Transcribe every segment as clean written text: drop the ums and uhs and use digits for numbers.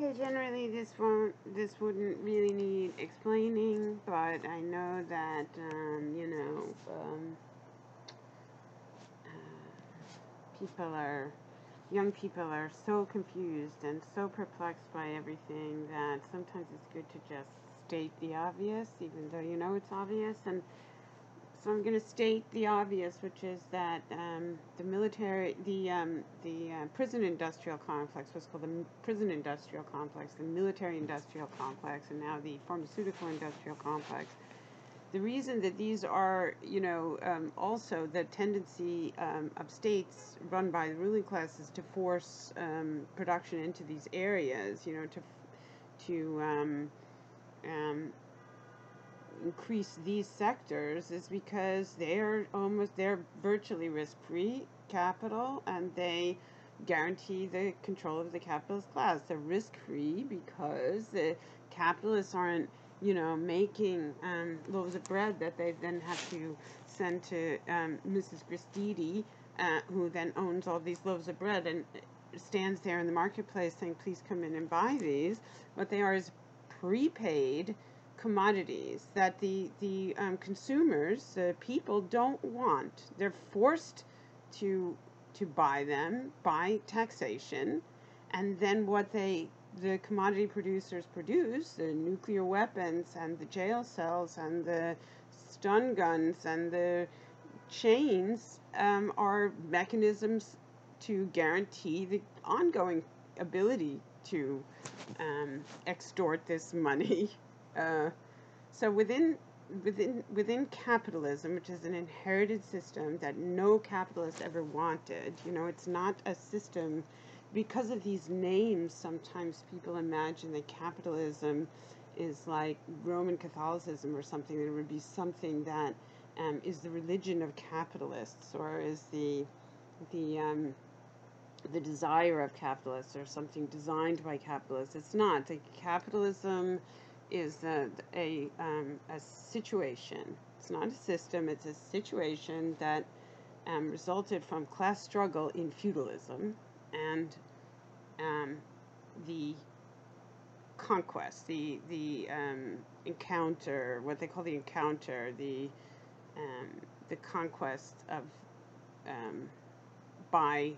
Okay, generally this wouldn't really need explaining, but I know that, young people are so confused and so perplexed by everything that sometimes it's good to just state the obvious, even though you know it's obvious. And so I'm going to state the obvious, which is that the prison industrial complex was called the prison industrial complex, the military industrial complex, and now the pharmaceutical industrial complex. The reason that these are, also the tendency of states run by the ruling classes to force production into these areas, to increase these sectors is because they're virtually risk-free capital, and they guarantee the control of the capitalist class. They're risk-free because the capitalists aren't, making loaves of bread that they then have to send to Mrs. Gristidi, who then owns all these loaves of bread and stands there in the marketplace saying, please come in and buy these. What they are is prepaid commodities that the consumers, the people, don't want. They're forced to buy them by taxation, and then what the commodity producers produce, the nuclear weapons and the jail cells and the stun guns and the chains, are mechanisms to guarantee the ongoing ability to extort this money. So within capitalism, which is an inherited system that no capitalist ever wanted, it's not a system. Because of these names, sometimes people imagine that capitalism is like Roman Catholicism or something. There would be something that is the religion of capitalists, or is the desire of capitalists, or something designed by capitalists. It's not. The capitalism is a situation. It's not a system. It's a situation that resulted from class struggle in feudalism, and the conquest, the encounter, what they call the encounter, the conquest of by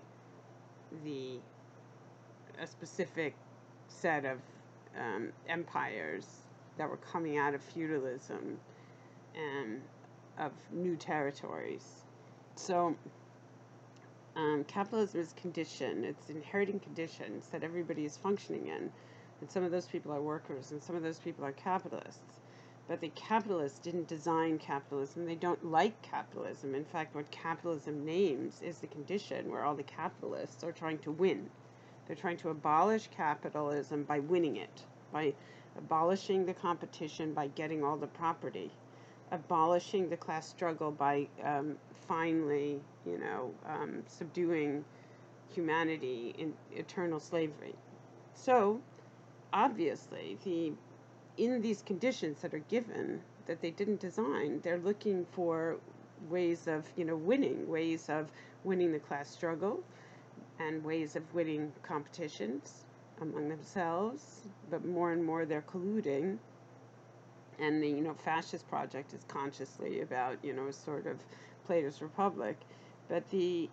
a specific set of empires that were coming out of feudalism and of new territories. So capitalism is conditioned. It's inheriting conditions that everybody is functioning in. And some of those people are workers, and some of those people are capitalists. But the capitalists didn't design capitalism. They don't like capitalism. In fact, what capitalism names is the condition where all the capitalists are trying to win. They're trying to abolish capitalism by winning it, by abolishing the competition, by getting all the property, abolishing the class struggle by finally, subduing humanity in eternal slavery. So, obviously, in these conditions that are given, that they didn't design, they're looking for ways of, winning the class struggle, and ways of winning competitions among themselves. But more and more they're colluding. And the fascist project is consciously about a sort of Plato's Republic, but the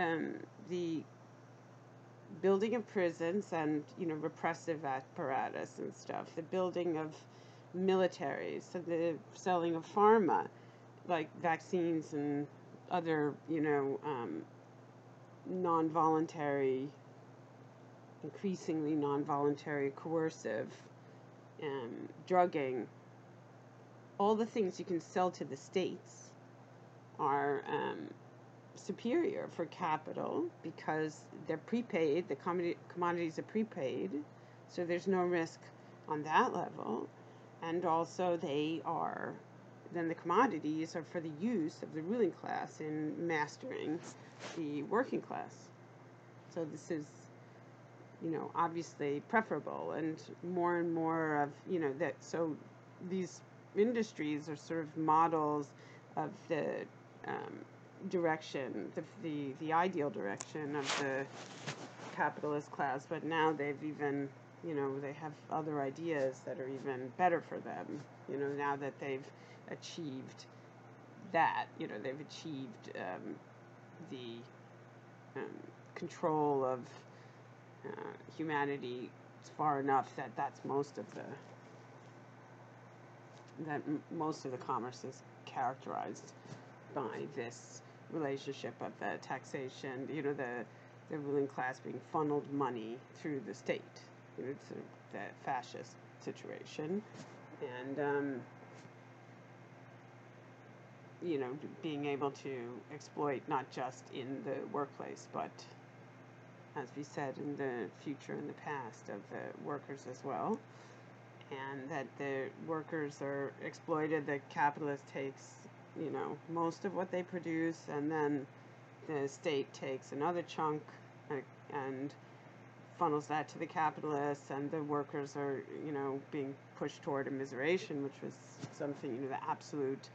building of prisons and repressive apparatus and stuff, the building of militaries, so the selling of pharma, like vaccines and other non-voluntary, increasingly non-voluntary, coercive drugging. All the things you can sell to the states are superior for capital because they're prepaid. The commodities are prepaid, so there's no risk on that level. And also then the commodities are for the use of the ruling class in mastering the working class. So this is, obviously preferable, and more of, that. So these industries are sort of models of the direction, the ideal direction of the capitalist class, but now they've even they have other ideas that are even better for them, now that they've achieved that, they've achieved the control of humanity far enough that most of the commerce is characterized by this relationship of the taxation, the ruling class being funneled money through the state, to the fascist situation, and being able to exploit not just in the workplace, but as we said, in the future and the past, of the workers as well, and that the workers are exploited. The capitalist takes, most of what they produce, and then the state takes another chunk and funnels that to the capitalists, and the workers are, being pushed toward immiseration, which was something, the absolute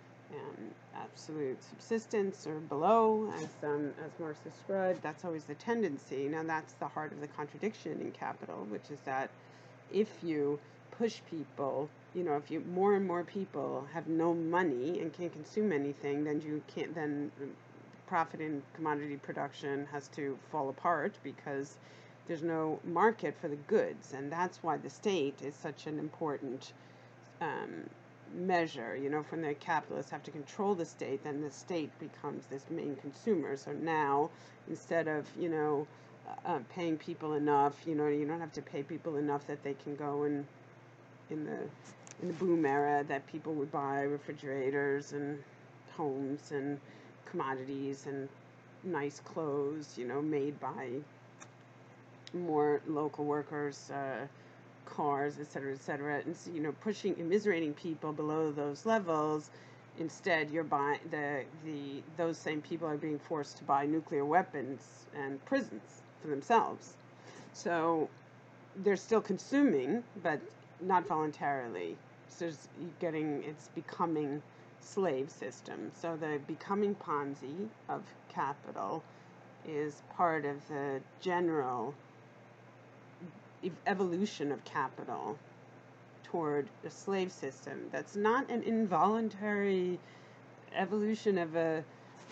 subsistence or below, as Marx described. That's always the tendency. Now that's the heart of the contradiction in capital, which is that if you push people, if more and more people have no money and can't consume anything, then profit in commodity production has to fall apart because there's no market for the goods, and that's why the state is such an important measure. When the capitalists have to control the state, then the state becomes this main consumer. So now, instead of paying people enough, you don't have to pay people enough that they can go in the boom era, that people would buy refrigerators and homes and commodities and nice clothes, made by more local workers, cars, etc., etc., and immiserating people below those levels. Instead, you're buying those same people are being forced to buy nuclear weapons and prisons for themselves. So they're still consuming, but not voluntarily. So it's becoming slave system. So the becoming Ponzi of capital is part of the general evolution of capital toward a slave system. That's not an involuntary evolution of a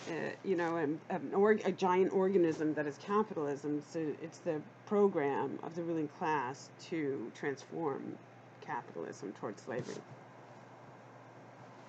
giant organism that is capitalism. So it's the program of the ruling class to transform capitalism towards slavery.